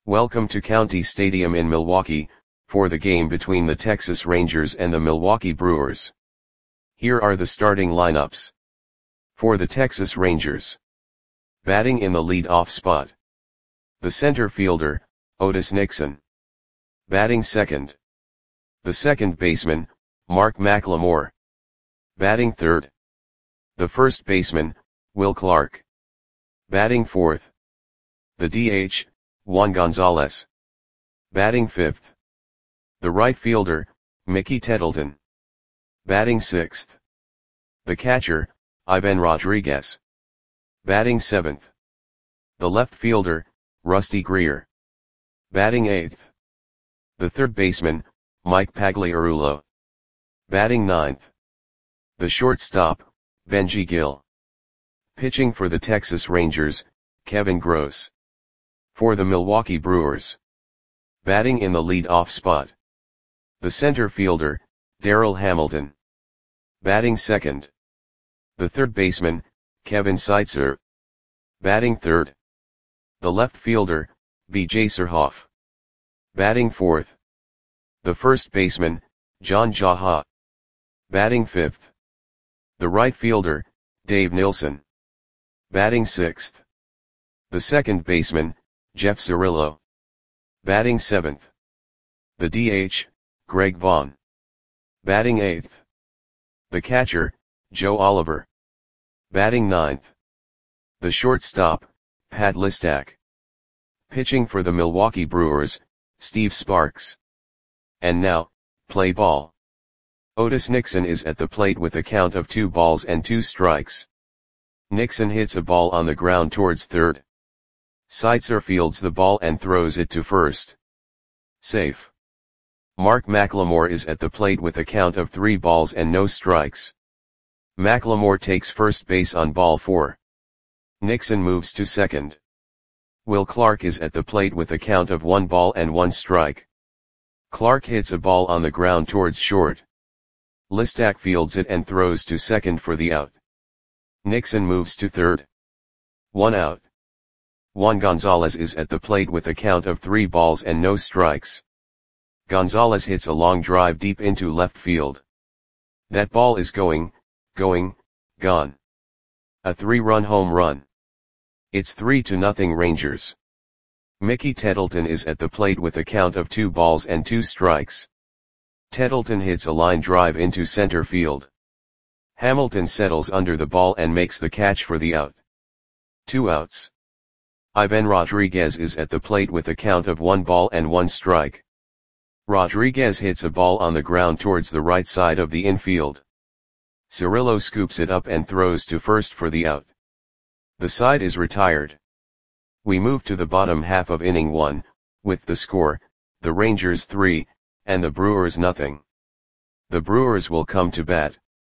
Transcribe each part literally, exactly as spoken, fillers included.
Welcome to County Stadium in Milwaukee, for the game between the Texas Rangers and the Milwaukee Brewers. Here are the starting lineups. For the Texas Rangers. Batting in the lead-off spot. The center fielder, Otis Nixon. Batting second. The second baseman, Mark McLemore. Batting third. The first baseman, Will Clark. Batting fourth. The D H, Juan Gonzalez. Batting fifth. The right fielder, Mickey Tettleton. Batting sixth. The catcher, Ivan Rodriguez. Batting seventh. The left fielder, Rusty Greer. Batting eighth. The third baseman, Mike Pagliarulo. Batting ninth. The shortstop, Benji Gill. Pitching for the Texas Rangers, Kevin Gross. For the Milwaukee Brewers. Batting in the lead-off spot. The center fielder, Darryl Hamilton. Batting second. The third baseman, Kevin Seitzer. Batting third. The left fielder, B J Surhoff. Batting fourth. The first baseman, John Jaha. Batting fifth. The right fielder, Dave Nilsson. Batting sixth. The second baseman, Jeff Cirillo. Batting seventh. The D H, Greg Vaughn. Batting eighth. The catcher, Joe Oliver. Batting ninth. The shortstop, Pat Listak. Pitching for the Milwaukee Brewers, Steve Sparks. And now, play ball. Otis Nixon is at the plate with a count of two balls and two strikes. Nixon hits a ball on the ground towards third. Seitzer fields the ball and throws it to first. Safe. Mark McLemore is at the plate with a count of three balls and no strikes. McLemore takes first base on ball four. Nixon moves to second. Will Clark is at the plate with a count of one ball and one strike. Clark hits a ball on the ground towards short. Listak fields it and throws to second for the out. Nixon moves to third. One out. Juan Gonzalez is at the plate with a count of three balls and no strikes. Gonzalez hits a long drive deep into left field. That ball is going, going, gone. A three-run home run. It's three to nothing Rangers. Mickey Tettleton is at the plate with a count of two balls and two strikes. Tettleton hits a line drive into center field. Hamilton settles under the ball and makes the catch for the out. Two outs. Ivan Rodriguez is at the plate with a count of one ball and one strike. Rodriguez hits a ball on the ground towards the right side of the infield. Cirillo scoops it up and throws to first for the out. The side is retired. We move to the bottom half of inning one, with the score, the Rangers three, and the Brewers nothing. The Brewers will come to bat.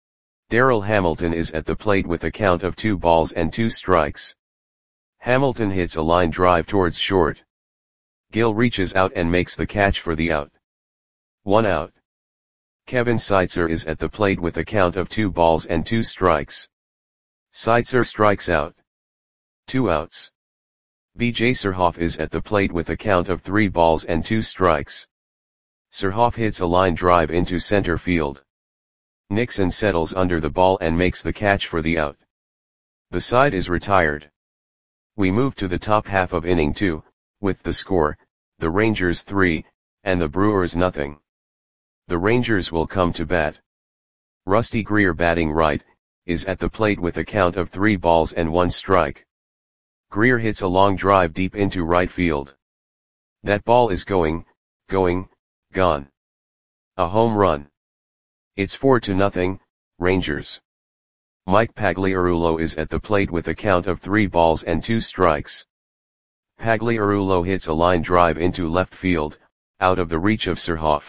Darryl Hamilton is at the plate with a count of two balls and two strikes. Hamilton hits a line drive towards short. Gill reaches out and makes the catch for the out. One out. Kevin Seitzer is at the plate with a count of two balls and two strikes. Seitzer strikes out. Two outs. B J Surhoff is at the plate with a count of three balls and two strikes. Surhoff hits a line drive into center field. Nixon settles under the ball and makes the catch for the out. The side is retired. We move to the top half of inning two, with the score, the Rangers three, and the Brewers nothing. The Rangers will come to bat. Rusty Greer batting right, is at the plate with a count of three balls and one strike. Greer hits a long drive deep into right field. That ball is going, going, gone. A home run. It's four to nothing, Rangers. Mike Pagliarulo is at the plate with a count of three balls and two strikes. Pagliarulo hits a line drive into left field, out of the reach of Surhoff.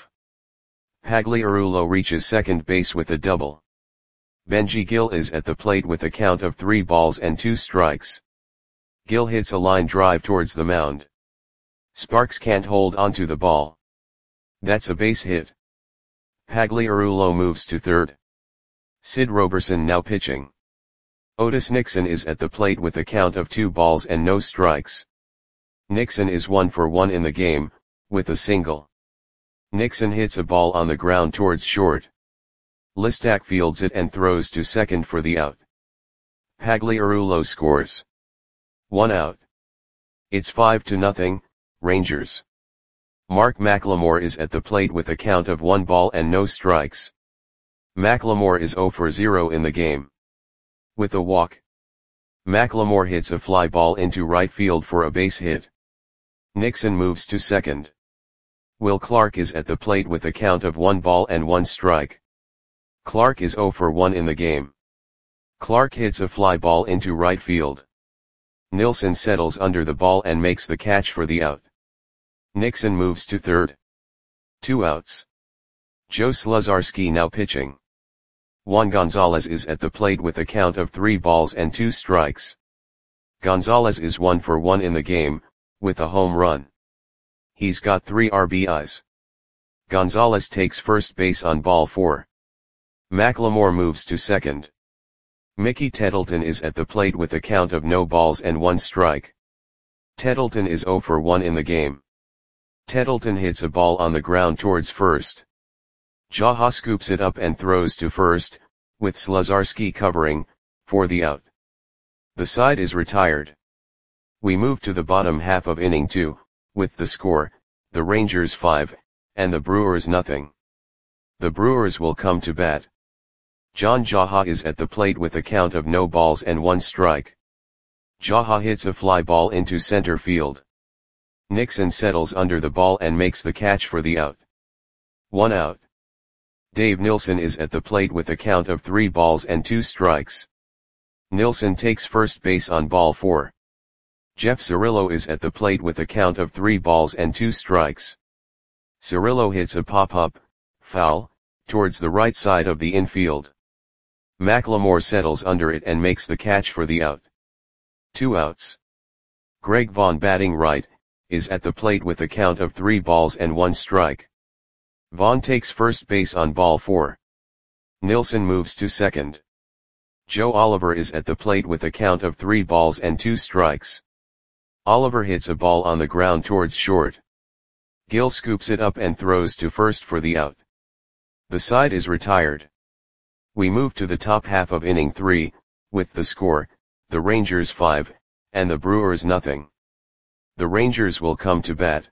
Pagliarulo reaches second base with a double. Benji Gill is at the plate with a count of three balls and two strikes. Gill hits a line drive towards the mound. Sparks can't hold onto the ball. That's a base hit. Pagliarulo moves to third. Sid Roberson now pitching. Otis Nixon is at the plate with a count of two balls and no strikes. Nixon is one for one in the game, with a single. Nixon hits a ball on the ground towards short. Listak fields it and throws to second for the out. Pagliarulo scores. One out. It's five to nothing, Rangers. Mark McLemore is at the plate with a count of one ball and no strikes. McLemore is zero for zero in the game. With a walk, McLemore hits a fly ball into right field for a base hit. Nixon moves to second. Will Clark is at the plate with a count of one ball and one strike. Clark is zero for one in the game. Clark hits a fly ball into right field. Nilsson settles under the ball and makes the catch for the out. Nixon moves to third. Two outs. Joe Sluzarski now pitching. Juan Gonzalez is at the plate with a count of three balls and two strikes. Gonzalez is one for one in the game, with a home run. He's got three R B Is. Gonzalez takes first base on ball four. McLemore moves to second. Mickey Tettleton is at the plate with a count of no balls and one strike. Tettleton is zero for one in the game. Tettleton hits a ball on the ground towards first. Jaha scoops it up and throws to first, with Sluzarski covering, for the out. The side is retired. We move to the bottom half of inning two, with the score, the Rangers five, and the Brewers nothing. The Brewers will come to bat. John Jaha is at the plate with a count of no balls and one strike. Jaha hits a fly ball into center field. Nixon settles under the ball and makes the catch for the out. One out. Dave Nilsson is at the plate with a count of three balls and two strikes. Nilsson takes first base on ball four. Jeff Cirillo is at the plate with a count of three balls and two strikes. Cirillo hits a pop-up, foul, towards the right side of the infield. McLemore settles under it and makes the catch for the out. Two outs. Greg Vaughn, batting right, is at the plate with a count of three balls and one strike. Vaughn takes first base on ball four. Nilsson moves to second. Joe Oliver is at the plate with a count of three balls and two strikes. Oliver hits a ball on the ground towards short. Gill scoops it up and throws to first for the out. The side is retired. We move to the top half of inning three, with the score, the Rangers five, and the Brewers nothing. The Rangers will come to bat.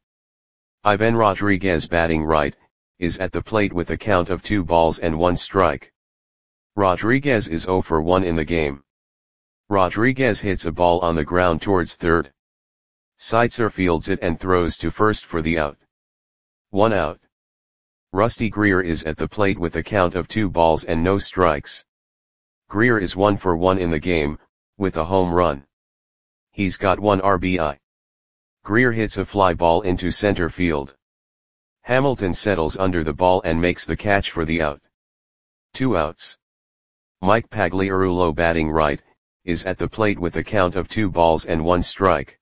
Ivan Rodriguez, batting right, is at the plate with a count of two balls and one strike. Rodriguez is zero for one in the game. Rodriguez hits a ball on the ground towards third. Seitzer fields it and throws to first for the out. One out. Rusty Greer is at the plate with a count of two balls and no strikes. Greer is one for one in the game, with a home run. He's got one R B I. Greer hits a fly ball into center field. Hamilton settles under the ball and makes the catch for the out. Two outs. Mike Pagliarulo, batting right, is at the plate with a count of two balls and one strike.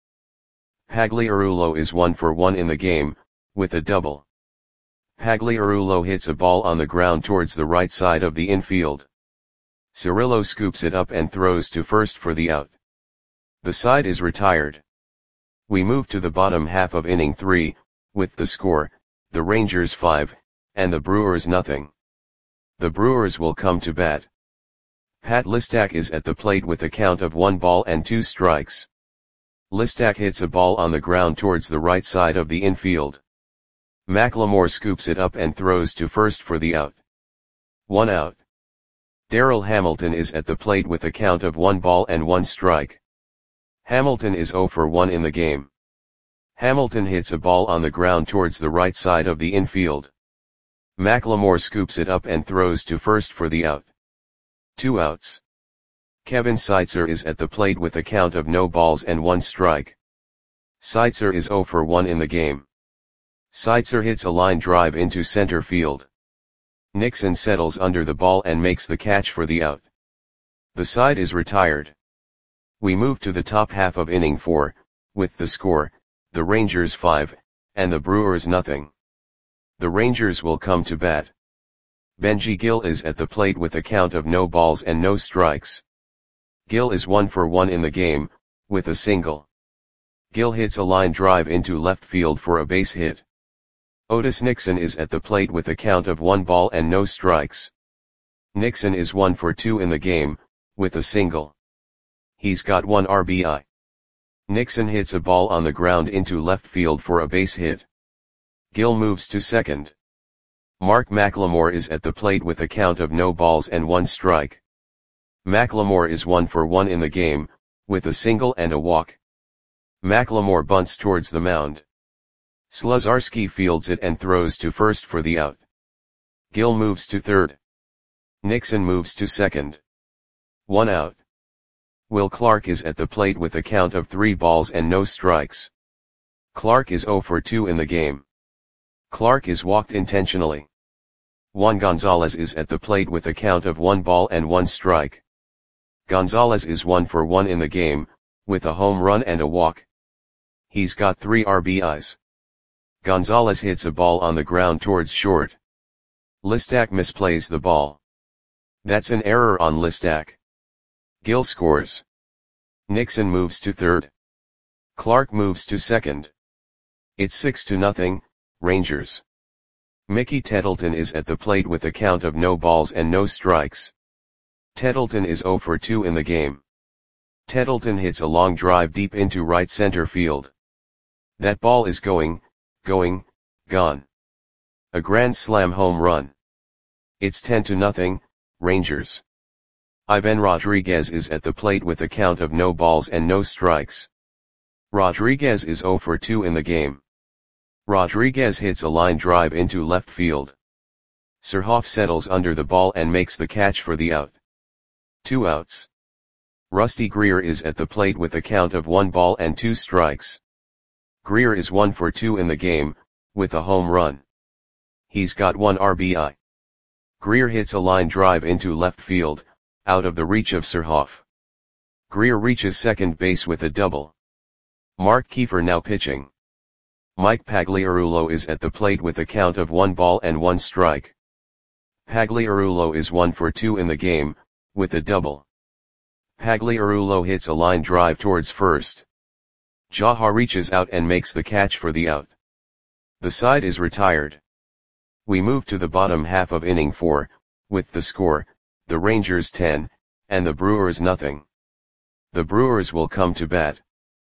Pagliarulo is one for one in the game, with a double. Pagliarulo hits a ball on the ground towards the right side of the infield. Cirillo scoops it up and throws to first for the out. The side is retired. We move to the bottom half of inning three, with the score, the Rangers five, and the Brewers nothing. The Brewers will come to bat. Pat Listak is at the plate with a count of one ball and two strikes. Listak hits a ball on the ground towards the right side of the infield. McLemore scoops it up and throws to first for the out. One out. Darrell Hamilton is at the plate with a count of one ball and one strike. Hamilton is zero for one in the game. Hamilton hits a ball on the ground towards the right side of the infield. McLemore scoops it up and throws to first for the out. Two outs. Kevin Seitzer is at the plate with a count of no balls and one strike. Seitzer is zero for one in the game. Seitzer hits a line drive into center field. Nixon settles under the ball and makes the catch for the out. The side is retired. We move to the top half of inning four, with the score, the Rangers five, and the Brewers nothing. The Rangers will come to bat. Benji Gill is at the plate with a count of no balls and no strikes. Gill is one for one in the game, with a single. Gil hits a line drive into left field for a base hit. Otis Nixon is at the plate with a count of one ball and no strikes. Nixon is one for two in the game, with a single. He's got one R B I. Nixon hits a ball on the ground into left field for a base hit. Gil moves to second. Mark McLemore is at the plate with a count of no balls and one strike. McLemore is one for one in the game, with a single and a walk. McLemore bunts towards the mound. Sluzarski fields it and throws to first for the out. Gil moves to third. Nixon moves to second. One out. Will Clark is at the plate with a count of three balls and no strikes. Clark is zero for two in the game. Clark is walked intentionally. Juan Gonzalez is at the plate with a count of one ball and one strike. Gonzalez is one for one in the game, with a home run and a walk. He's got three R B Is. Gonzalez hits a ball on the ground towards short. Listak misplays the ball. That's an error on Listak. Gil scores. Nixon moves to third. Clark moves to second. It's six to nothing, Rangers. Mickey Tettleton is at the plate with a count of no balls and no strikes. Tettleton is zero for two in the game. Tettleton hits a long drive deep into right center field. That ball is going, going, gone. A grand slam home run. It's ten to nothing, Rangers. Ivan Rodriguez is at the plate with a count of no balls and no strikes. Rodriguez is zero for two in the game. Rodriguez hits a line drive into left field. Surhoff settles under the ball and makes the catch for the out. Two outs. Rusty Greer is at the plate with a count of one ball and two strikes. Greer is one for two in the game, with a home run. He's got one R B I. Greer hits a line drive into left field, out of the reach of Surhoff. Greer reaches second base with a double. Mark Kiefer now pitching. Mike Pagliarulo is at the plate with a count of one ball and one strike. Pagliarulo is one for two in the game, with a double. Pagliarulo hits a line drive towards first. Jaha reaches out and makes the catch for the out. The side is retired. We move to the bottom half of inning four, with the score, the Rangers ten, and the Brewers nothing. The Brewers will come to bat.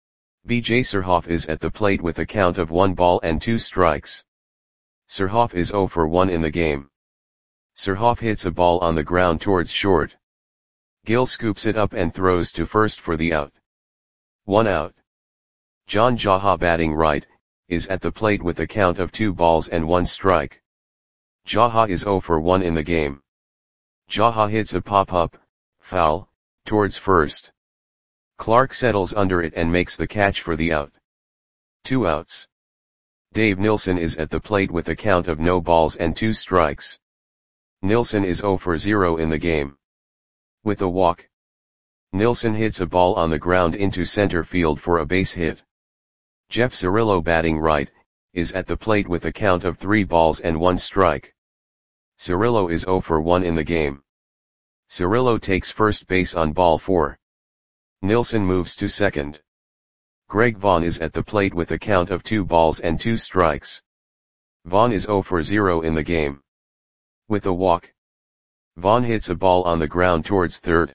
B J Surhoff is at the plate with a count of one ball and two strikes. Surhoff is zero for one in the game. Surhoff hits a ball on the ground towards short. Gil scoops it up and throws to first for the out. One out. John Jaha batting right, is at the plate with a count of two balls and one strike. Jaha is zero for one in the game. Jaha hits a pop-up, foul, towards first. Clark settles under it and makes the catch for the out. Two outs. Dave Nilsson is at the plate with a count of no balls and two strikes. Nilsson is zero for zero in the game. With a walk. Nilsson hits a ball on the ground into center field for a base hit. Jeff Cirillo batting right, is at the plate with a count of three balls and one strike. Cirillo is zero for one in the game. Cirillo takes first base on ball four. Nilsson moves to second. Greg Vaughn is at the plate with a count of two balls and two strikes. Vaughn is zero for zero in the game. With a walk. Vaughn hits a ball on the ground towards third.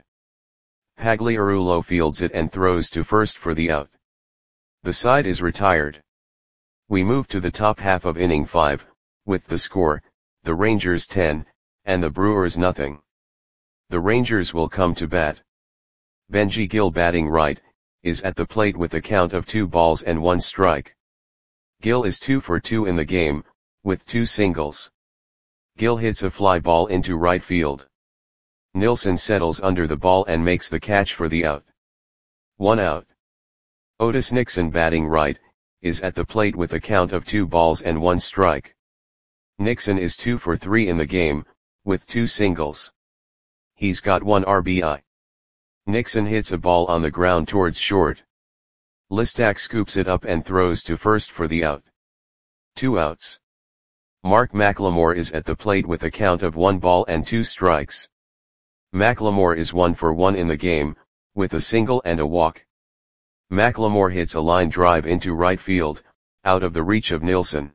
Pagliarulo fields it and throws to first for the out. The side is retired. We move to the top half of inning five, with the score, the Rangers ten, and the Brewers nothing. The Rangers will come to bat. Benji Gil batting right, is at the plate with a count of two balls and one strike. Gil is two for two in the game, with two singles. Gil hits a fly ball into right field. Nilsson settles under the ball and makes the catch for the out. One out. Otis Nixon batting right, is at the plate with a count of two balls and one strike. Nixon is two for three in the game, with two singles. He's got one R B I. Nixon hits a ball on the ground towards short. Listak scoops it up and throws to first for the out. Two outs. Mark McLemore is at the plate with a count of one ball and two strikes. McLemore is one for one in the game, with a single and a walk. McLemore hits a line drive into right field, out of the reach of Nilsson.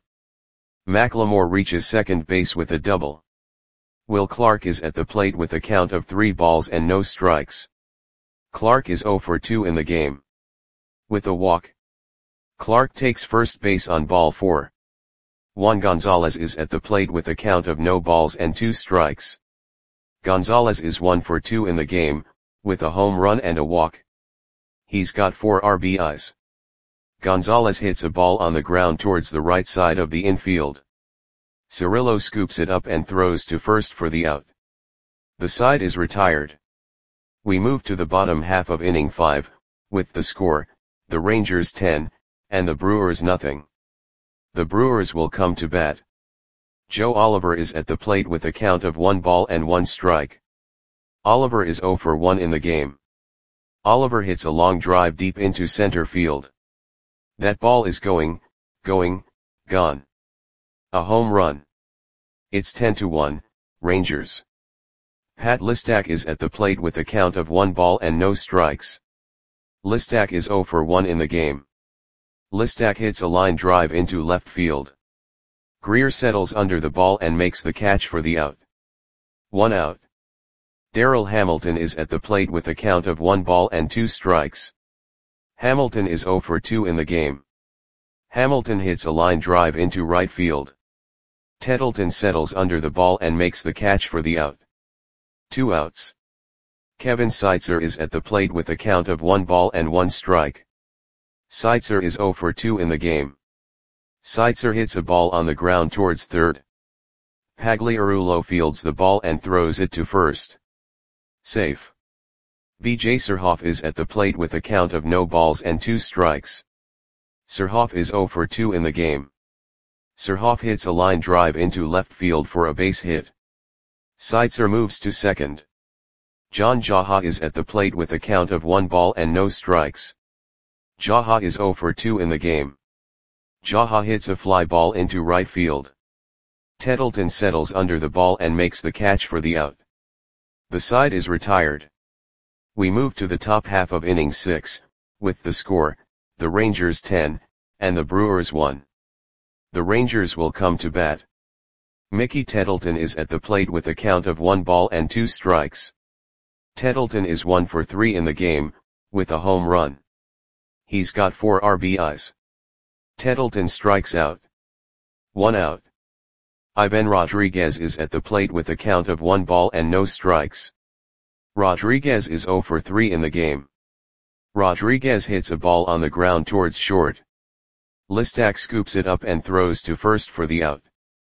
McLemore reaches second base with a double. Will Clark is at the plate with a count of three balls and no strikes. Clark is oh for two in the game. With a walk, Clark takes first base on ball four. Juan Gonzalez is at the plate with a count of no balls and two strikes. Gonzalez is one for two in the game, with a home run and a walk. He's got four R B Is. Gonzalez hits a ball on the ground towards the right side of the infield. Cirillo scoops it up and throws to first for the out. The side is retired. We move to the bottom half of inning five, with the score, the Rangers ten, and the Brewers nothing. The Brewers will come to bat. Joe Oliver is at the plate with a count of one ball and one strike. Oliver is oh for one in the game. Oliver hits a long drive deep into center field. That ball is going, going, gone. A home run. It's ten to one, Rangers. Pat Listak is at the plate with a count of one ball and no strikes. Listak is oh for one in the game. Listak hits a line drive into left field. Greer settles under the ball and makes the catch for the out. One out. Daryl Hamilton is at the plate with a count of one ball and two strikes. Hamilton is oh for two in the game. Hamilton hits a line drive into right field. Tettleton settles under the ball and makes the catch for the out. Two outs. Kevin Seitzer is at the plate with a count of one ball and one strike. Seitzer is oh for two in the game. Seitzer hits a ball on the ground towards third. Pagliarulo fields the ball and throws it to first. Safe. B J Surhoff is at the plate with a count of no balls and two strikes. Surhoff is oh for two in the game. Surhoff hits a line drive into left field for a base hit. Seitzer moves to second. John Jaha is at the plate with a count of one ball and no strikes. Jaha is oh for two in the game. Jaha hits a fly ball into right field. Tettleton settles under the ball and makes the catch for the out. The side is retired. We move to the top half of inning six, with the score, the Rangers ten, and the Brewers one. The Rangers will come to bat. Mickey Tettleton is at the plate with a count of one ball and two strikes. Tettleton is one for three in the game, with a home run. He's got four R B Is. Tettleton strikes out. One out. Ivan Rodriguez is at the plate with a count of one ball and no strikes. Rodriguez is oh for three in the game. Rodriguez hits a ball on the ground towards short. Listak scoops it up and throws to first for the out.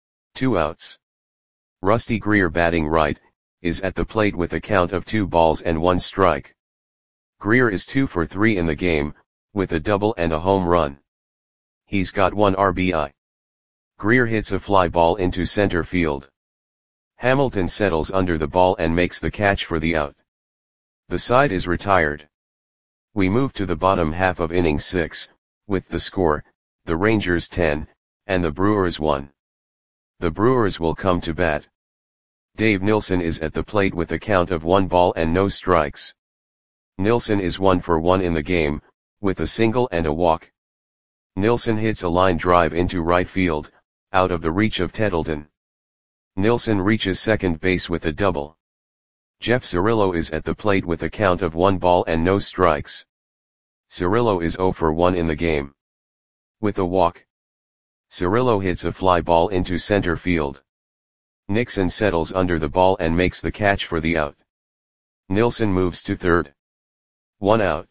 Two outs. Rusty Greer, batting right, is at the plate with a count of two balls and one strike. Greer is two for three in the game, with a double and a home run. He's got one R B I. Greer hits a fly ball into center field. Hamilton settles under the ball and makes the catch for the out. The side is retired. We move to the bottom half of inning six, with the score, the Rangers ten, and the Brewers one. The Brewers will come to bat. Dave Nilsson is at the plate with a count of one ball and no strikes. Nilsson is one for one in the game, with a single and a walk. Nilsson hits a line drive into right field, out of the reach of Tettleton. Nilsson reaches second base with a double. Jeff Cirillo is at the plate with a count of one ball and no strikes. Cirillo is oh for one in the game. With a walk, Cirillo hits a fly ball into center field. Nixon settles under the ball and makes the catch for the out. Nilsson moves to third. One out.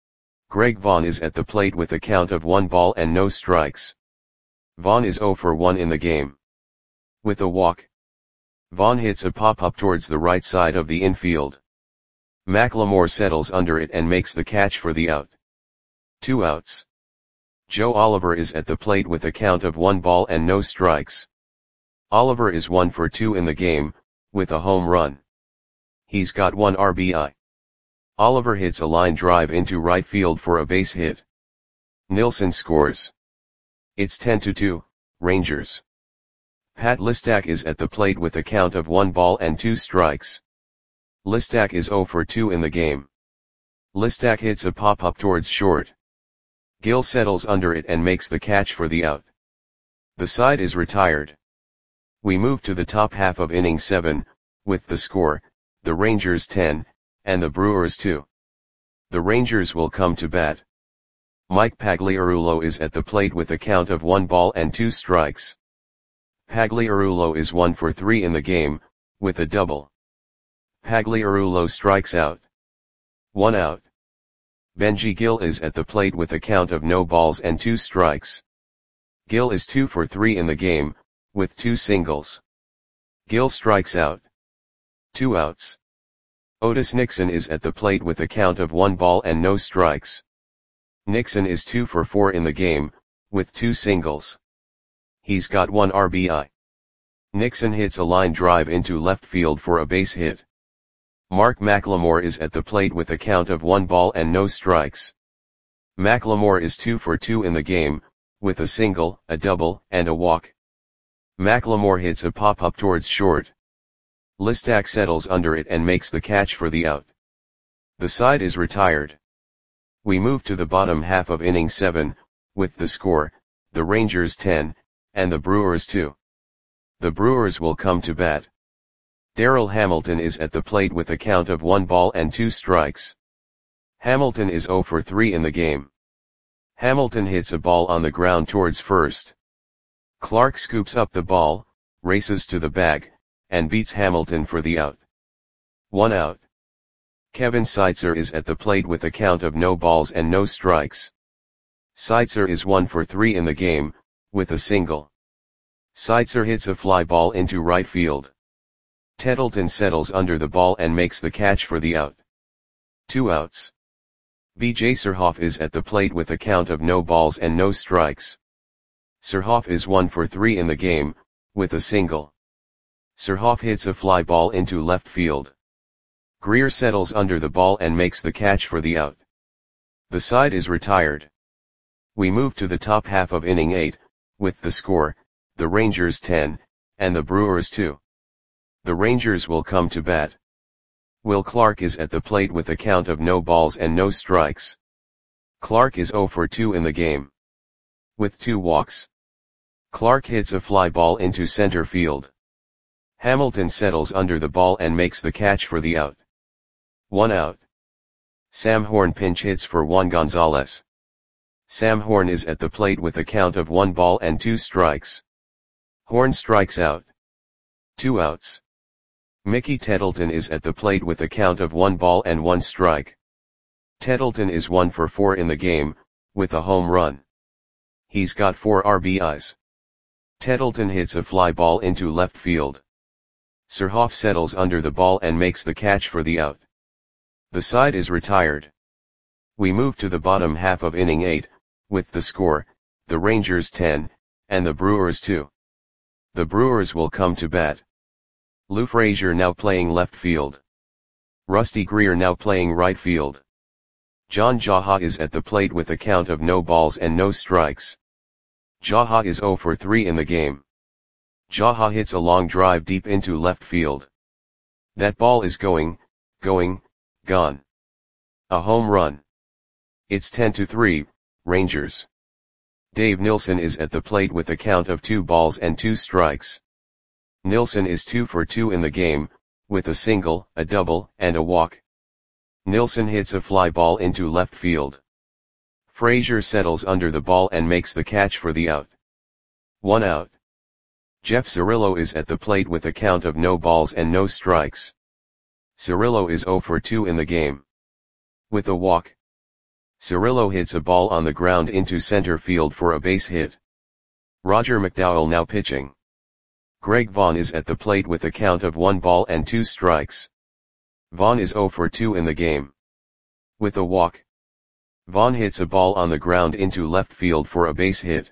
Greg Vaughn is at the plate with a count of one ball and no strikes. Vaughn is oh for one in the game. With a walk, Vaughn hits a pop-up towards the right side of the infield. McLemore settles under it and makes the catch for the out. Two outs. Joe Oliver is at the plate with a count of one ball and no strikes. Oliver is one for two in the game, with a home run. He's got one R B I. Oliver hits a line drive into right field for a base hit. Nilsson scores. It's ten to two, Rangers. Pat Listak is at the plate with a count of one ball and two strikes. Listak is oh for two in the game. Listak hits a pop-up towards short. Gill settles under it and makes the catch for the out. The side is retired. We move to the top half of inning seven, with the score, the Rangers ten, and the Brewers two. The Rangers will come to bat. Mike Pagliarulo is at the plate with a count of one ball and two strikes. Pagliarulo is one for three in the game, with a double. Pagliarulo strikes out. One out. Benji Gill is at the plate with a count of no balls and two strikes. Gill is two for three in the game, with two singles. Gill strikes out. Two outs. Otis Nixon is at the plate with a count of one ball and no strikes. Nixon is two for four in the game, with two singles. He's got one R B I. Nixon hits a line drive into left field for a base hit. Mark McLemore is at the plate with a count of one ball and no strikes. McLemore is two for two in the game, with a single, a double, and a walk. McLemore hits a pop-up towards short. Listak settles under it and makes the catch for the out. The side is retired. We move to the bottom half of inning seven, with the score, the Rangers ten, and the Brewers two. The Brewers will come to bat. Darryl Hamilton is at the plate with a count of one ball and two strikes. Hamilton is zero for three in the game. Hamilton hits a ball on the ground towards first. Clark scoops up the ball, races to the bag, and beats Hamilton for the out. One out. Kevin Seitzer is at the plate with a count of no balls and no strikes. Seitzer is one for three in the game, with a single. Seitzer hits a fly ball into right field. Tettleton settles under the ball and makes the catch for the out. Two outs. B J Surhoff is at the plate with a count of no balls and no strikes. Surhoff is one for three in the game, with a single. Surhoff hits a fly ball into left field. Greer settles under the ball and makes the catch for the out. The side is retired. We move to the top half of inning eight, with the score, the Rangers ten, and the Brewers two. The Rangers will come to bat. Will Clark is at the plate with a count of no balls and no strikes. Clark is zero for two in the game. With two walks. Clark hits a fly ball into center field. Hamilton settles under the ball and makes the catch for the out. One out. Sam Horn pinch hits for Juan Gonzalez. Sam Horn is at the plate with a count of one ball and two strikes. Horn strikes out. Two outs. Mickey Tettleton is at the plate with a count of one ball and one strike. Tettleton is one for four in the game, with a home run. He's got four R B Is. Tettleton hits a fly ball into left field. Surhoff settles under the ball and makes the catch for the out. The side is retired. We move to the bottom half of inning eight, with the score, the Rangers ten, and the Brewers two. The Brewers will come to bat. Lou Frazier now playing left field. Rusty Greer now playing right field. John Jaha is at the plate with a count of no balls and no strikes. Jaha is zero for three in the game. Jaha hits a long drive deep into left field. That ball is going, going, gone. A home run. It's ten to three, Rangers. Dave Nilsson is at the plate with a count of two balls and two strikes. Nilsson is two for two in the game, with a single, a double, and a walk. Nilsson hits a fly ball into left field. Frazier settles under the ball and makes the catch for the out. One out. Jeff Cirillo is at the plate with a count of no balls and no strikes. Cirillo is zero for two in the game. With a walk. Cirillo hits a ball on the ground into center field for a base hit. Roger McDowell now pitching. Greg Vaughn is at the plate with a count of one ball and two strikes. Vaughn is zero for two in the game. With a walk. Vaughn hits a ball on the ground into left field for a base hit.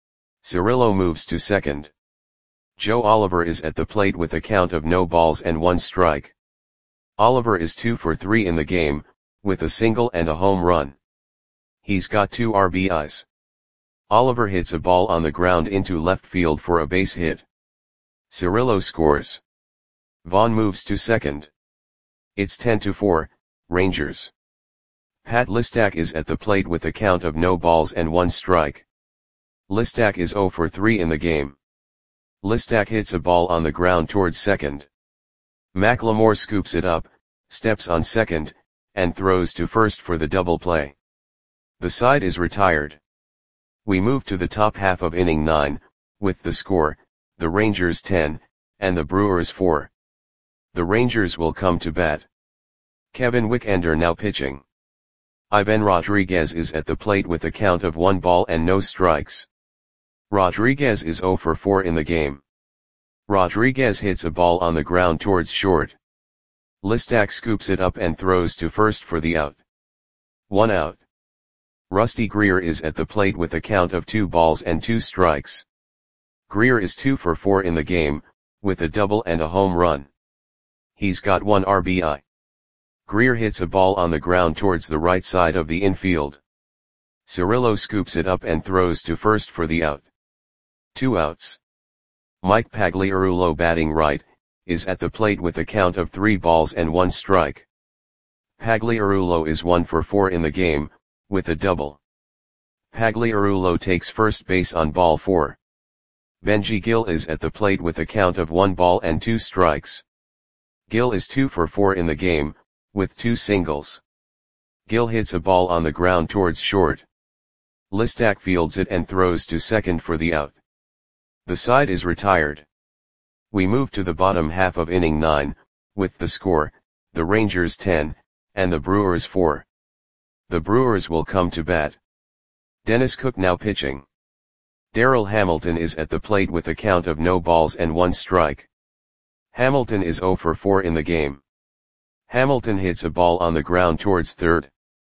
Cirillo moves to second. Joe Oliver is at the plate with a count of no balls and one strike. Oliver is two for three in the game, with a single and a home run. He's got two R B Is. Oliver hits a ball on the ground into left field for a base hit. Cirillo scores. Vaughn moves to second. It's ten to four, Rangers. Pat Listak is at the plate with a count of no balls and one strike. Listak is zero for three in the game. Listak hits a ball on the ground towards second. McLemore scoops it up, steps on second, and throws to first for the double play. The side is retired. We move to the top half of inning nine, with the score, the Rangers ten, and the Brewers four. The Rangers will come to bat. Kevin Wickender now pitching. Ivan Rodriguez is at the plate with a count of one ball and no strikes. Rodriguez is zero for four in the game. Rodriguez hits a ball on the ground towards short. Listak scoops it up and throws to first for the out. One out. Rusty Greer is at the plate with a count of two balls and two strikes. Greer is two for four in the game, with a double and a home run. He's got one R B I. Greer hits a ball on the ground towards the right side of the infield. Cirillo scoops it up and throws to first for the out. Two outs. Mike Pagliarulo, batting right, is at the plate with a count of three balls and one strike. Pagliarulo is one for four in the game, with a double. Pagliarulo takes first base on ball four. Benji Gil is at the plate with a count of one ball and two strikes. Gil is two for four in the game, with two singles. Gil hits a ball on the ground towards short. Listak fields it and throws to second for the out. The side is retired. We move to the bottom half of inning nine, with the score, the Rangers ten, and the Brewers four. The Brewers will come to bat. Dennis Cook now pitching. Darryl Hamilton is at the plate with a count of no balls and one strike. Hamilton is zero for four in the game. Hamilton hits a ball on the ground towards third.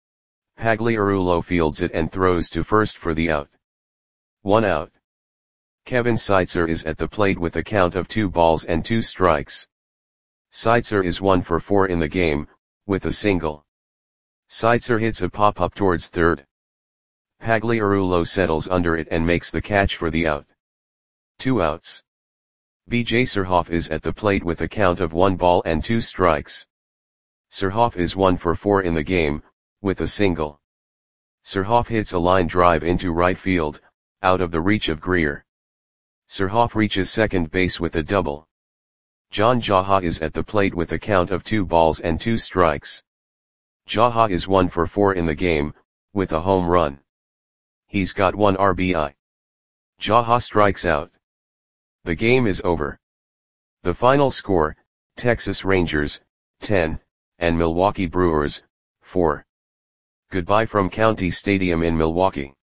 Pagliarulo fields it and throws to first for the out. One out. Kevin Seitzer is at the plate with a count of two balls and two strikes. Seitzer is one for four in the game, with a single. Seitzer hits a pop-up towards third. Pagliarulo settles under it and makes the catch for the out. Two outs. B J Surhoff is at the plate with a count of one ball and two strikes. Surhoff is one for four in the game, with a single. Surhoff hits a line drive into right field, out of the reach of Greer. Surhoff reaches second base with a double. John Jaha is at the plate with a count of two balls and two strikes. Jaha is one for four in the game, with a home run. He's got one R B I. Jaha strikes out. The game is over. The final score, Texas Rangers, ten, and Milwaukee Brewers, four. Goodbye from County Stadium in Milwaukee.